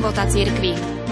života cirkvi.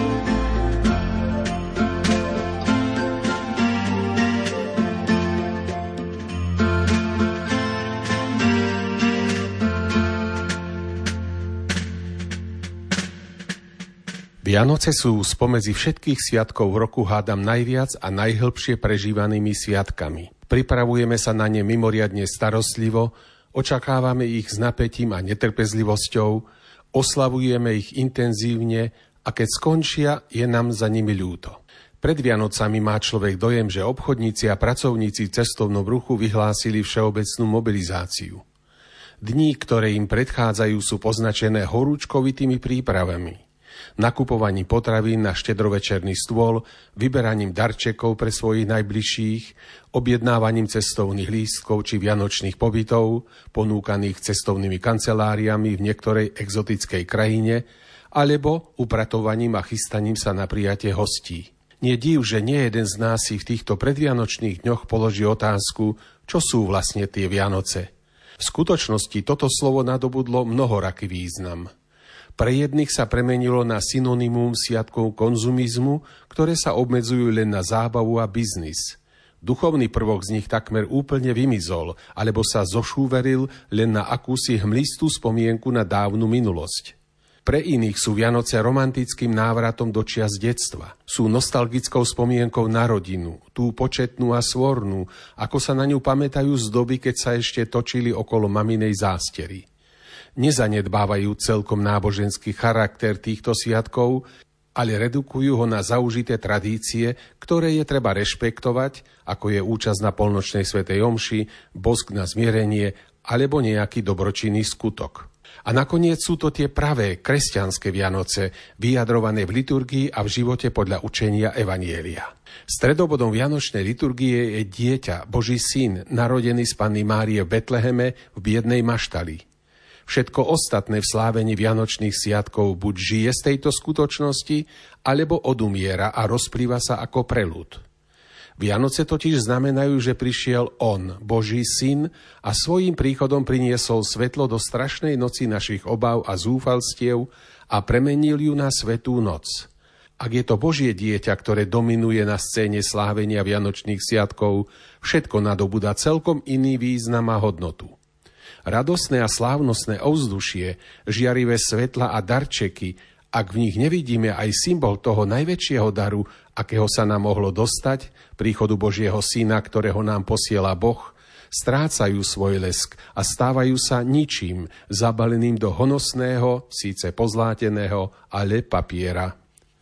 Vianoce sú spomedzi všetkých sviatkov v roku hádam najviac a najhlbšie prežívanými sviatkami. Pripravujeme sa na ne mimoriadne starostlivo, očakávame ich s napätím a netrpezlivosťou, oslavujeme ich intenzívne a keď skončia, je nám za nimi ľúto. Pred Vianocami má človek dojem, že obchodníci a pracovníci v cestovnom ruchu vyhlásili všeobecnú mobilizáciu. Dní, ktoré im predchádzajú, sú poznačené horúčkovitými prípravami. Nakupovaním potravín na štedrovečerný stôl, vyberaním darčekov pre svojich najbližších, objednávaním cestovných lístkov či vianočných pobytov, ponúkaných cestovnými kanceláriami v niektorej exotickej krajine, alebo upratovaním a chystaním sa na prijatie hostí. Nie div, že nie jeden z nás si v týchto predvianočných dňoch položí otázku, čo sú vlastne tie Vianoce. V skutočnosti toto slovo nadobudlo mnohoraký význam. Pre jedných sa premenilo na synonymum sviatkov konzumizmu, ktoré sa obmedzujú len na zábavu a biznis. Duchovný prvok z nich takmer úplne vymizol, alebo sa zošúveril len na akúsi hmlistú spomienku na dávnu minulosť. Pre iných sú Vianoce romantickým návratom do čias detstva. Sú nostalgickou spomienkou na rodinu, tú početnú a svornú, ako sa na ňu pamätajú z doby, keď sa ešte točili okolo maminej zástery. Nezanedbávajú celkom náboženský charakter týchto sviatkov, ale redukujú ho na zaužité tradície, ktoré je treba rešpektovať, ako je účasť na polnočnej svätej omši, bosk na zmierenie alebo nejaký dobročinný skutok. A nakoniec sú to tie pravé kresťanské Vianoce, vyjadrované v liturgii a v živote podľa učenia Evanjelia. Stredobodom vianočnej liturgie je dieťa, Boží syn, narodený z Panny Márie v Betleheme v biednej maštali. Všetko ostatné v slávení vianočných sviatkov buď žije z tejto skutočnosti, alebo odumiera a rozplýva sa ako preľud. Vianoce totiž znamenajú, že prišiel On, Boží syn, a svojím príchodom priniesol svetlo do strašnej noci našich obáv a zúfalstiev a premenil ju na svätú noc. Ak je to Božie dieťa, ktoré dominuje na scéne slávenia vianočných sviatkov, všetko nadobúda celkom iný význam a hodnotu. Radosné a slávnostné ovzdušie, žiarivé svetla a darčeky, ak v nich nevidíme aj symbol toho najväčšieho daru, akého sa nám mohlo dostať, príchodu Božieho syna, ktorého nám posiela Boh, strácajú svoj lesk a stávajú sa ničím, zabaleným do honosného, síce pozláteného, ale papiera.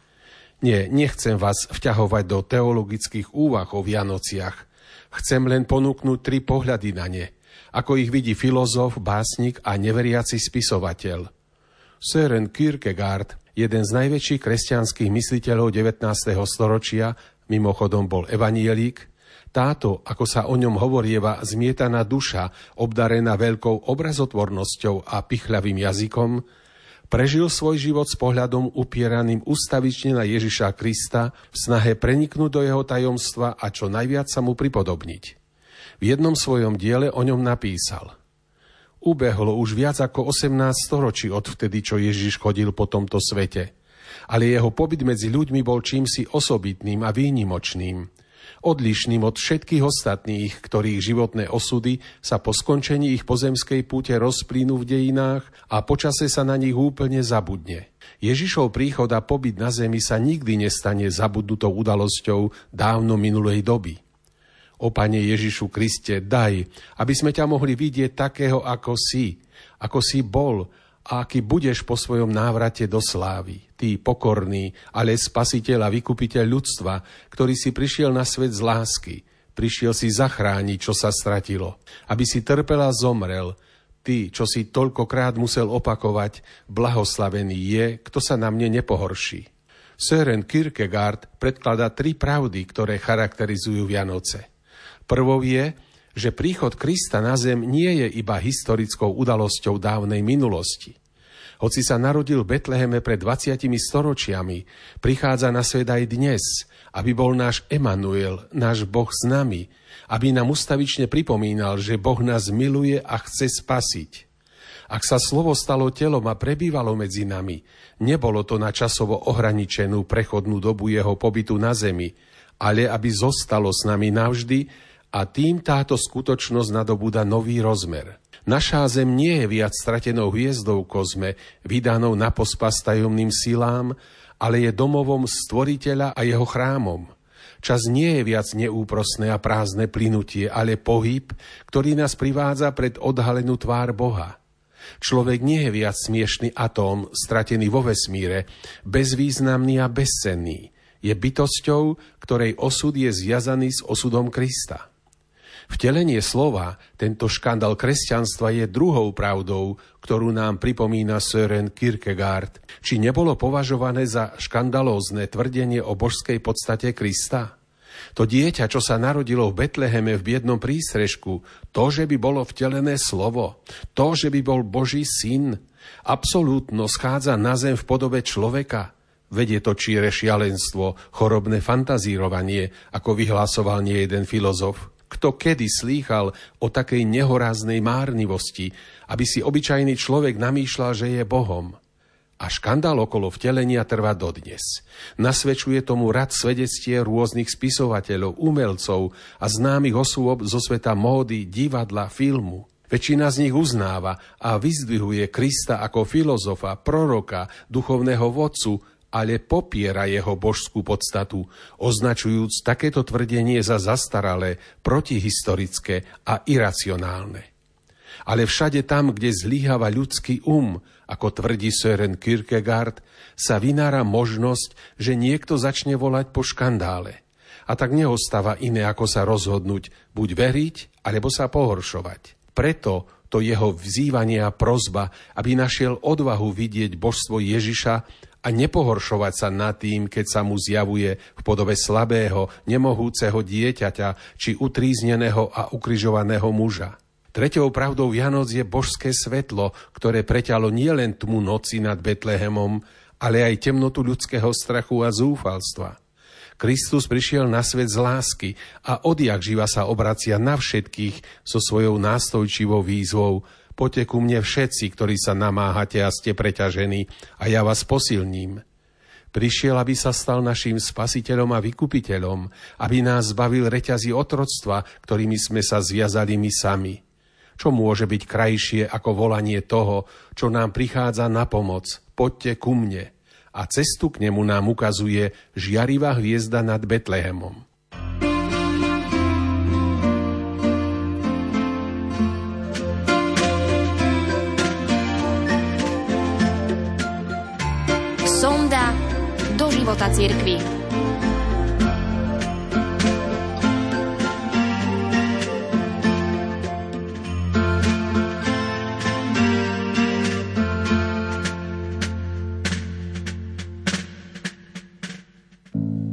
Nie, nechcem vás vťahovať do teologických úvah o Vianociach. Chcem len ponúknuť 3 pohľady na ne, ako ich vidí filozof, básnik a neveriaci spisovateľ. Søren Kierkegaard, jeden z najväčších kresťanských mysliteľov 19. storočia, mimochodom bol evanjelík, táto, ako sa o ňom hovorieva, zmietaná duša, obdarená veľkou obrazotvornosťou a pichľavým jazykom, prežil svoj život s pohľadom upieraným ustavične na Ježiša Krista v snahe preniknúť do jeho tajomstva a čo najviac sa mu pripodobniť. V jednom svojom diele o ňom napísal: Ubehlo už viac ako 18 storočí odvtedy, čo Ježiš chodil po tomto svete, ale jeho pobyt medzi ľuďmi bol čímsi osobitným a výnimočným, odlišným od všetkých ostatných, ktorých životné osudy sa po skončení ich pozemskej púte rozplynú v dejinách a počase sa na nich úplne zabudne. Ježišov príchod a pobyt na zemi sa nikdy nestane zabudnutou udalosťou dávno minulej doby. O Pane Ježišu Kriste, daj, aby sme ťa mohli vidieť takého, ako si bol a aký budeš po svojom návrate do slávy. Ty pokorný, ale spasiteľ a vykupiteľ ľudstva, ktorý si prišiel na svet z lásky, prišiel si zachrániť, čo sa stratilo, aby si trpel a zomrel. Ty, čo si toľkokrát musel opakovať, blahoslavený je, kto sa na mne nepohorší. Søren Kierkegaard predkladá 3 pravdy, ktoré charakterizujú Vianoce. Prvou je, že príchod Krista na zem nie je iba historickou udalosťou dávnej minulosti. Hoci sa narodil v Betleheme pred 20 storočiami, prichádza na svet aj dnes, aby bol náš Emanuel, náš Boh s nami, aby nám ustavične pripomínal, že Boh nás miluje a chce spasiť. Ak sa slovo stalo telom a prebývalo medzi nami, nebolo to na časovo ohraničenú prechodnú dobu jeho pobytu na zemi, ale aby zostalo s nami navždy a tým táto skutočnosť nadobúda nový rozmer. Naša zem nie je viac stratenou hviezdou v kozme, vydanou na pospas tajomným silám, ale je domovom Stvoriteľa a jeho chrámom. Čas nie je viac neúprosné a prázdne plynutie, ale pohyb, ktorý nás privádza pred odhalenú tvár Boha. Človek nie je viac smiešný atóm, stratený vo vesmíre, bezvýznamný a bezcenný. Je bytosťou, ktorej osud je zviazaný s osudom Krista. Vtelenie slova, tento škandál kresťanstva je druhou pravdou, ktorú nám pripomína Søren Kierkegaard. Či nebolo považované za škandalózne tvrdenie o božskej podstate Krista? To dieťa, čo sa narodilo v Betleheme v biednom prístrežku, to, že by bolo vtelené slovo, to, že by bol Boží syn, absolútno schádza na zem v podobe človeka. Vedie to číre šialenstvo, chorobné fantazírovanie, ako vyhlásoval nejeden filozof. Kto kedy slýchal o takej nehoráznej márnivosti, aby si obyčajný človek namýšľal, že je Bohom? A škandál okolo vtelenia trvá dodnes. Nasvedčuje tomu rad svedectiev rôznych spisovateľov, umelcov a známych osôb zo sveta módy, divadla, filmu. Väčšina z nich uznáva a vyzdvihuje Krista ako filozofa, proroka, duchovného vodcu, ale popiera jeho božskú podstatu, označujúc takéto tvrdenie za zastaralé, protihistorické a iracionálne. Ale všade tam, kde zlyháva ľudský ako tvrdí Søren Kierkegaard, sa vynára možnosť, že niekto začne volať po škandále. A tak neostáva iné, ako sa rozhodnúť, buď veriť, alebo sa pohoršovať. Preto to jeho vzývanie a prosba, aby našiel odvahu vidieť božstvo Ježiša a nepohoršovať sa nad tým, keď sa mu zjavuje v podobe slabého, nemohúceho dieťaťa či utrízneného a ukrižovaného muža. Treťou pravdou Vianoc je božské svetlo, ktoré preťalo nielen tmu noci nad Betlehemom, ale aj temnotu ľudského strachu a zúfalstva. Kristus prišiel na svet z lásky a odjak živa sa obracia na všetkých so svojou nástojčivou výzvou: poďte ku mne všetci, ktorí sa namáhate a ste preťažení, a ja vás posilním. Prišiel, aby sa stal naším spasiteľom a vykupiteľom, aby nás zbavil reťazí otroctva, ktorými sme sa zviazali my sami. Čo môže byť krajšie ako volanie toho, čo nám prichádza na pomoc: poďte ku mne. A cestu k nemu nám ukazuje žiarivá hviezda nad Betlehemom. Sonda do života cirkvi.